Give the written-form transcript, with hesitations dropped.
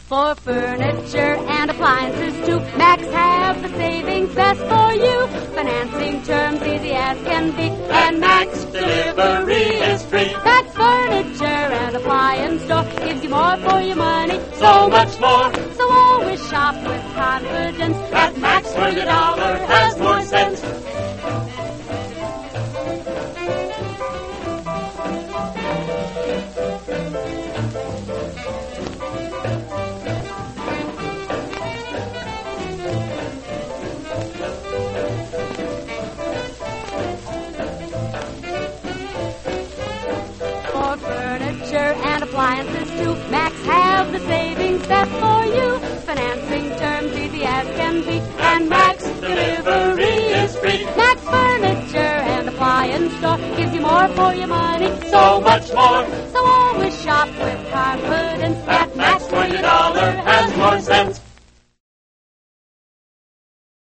For furniture and appliances too, Max have the savings best for you. Financing terms easy as can be, and Max delivery is free. Max Furniture and Appliance Store gives you more for your money, so much more. So always shop with confidence at Max, where your dollar has more sense. For furniture and appliances too, Max have the savings best for you. Financing terms easy as can be, and Max delivery is free. Max Furniture and Appliance Store gives you more for your money, so much more.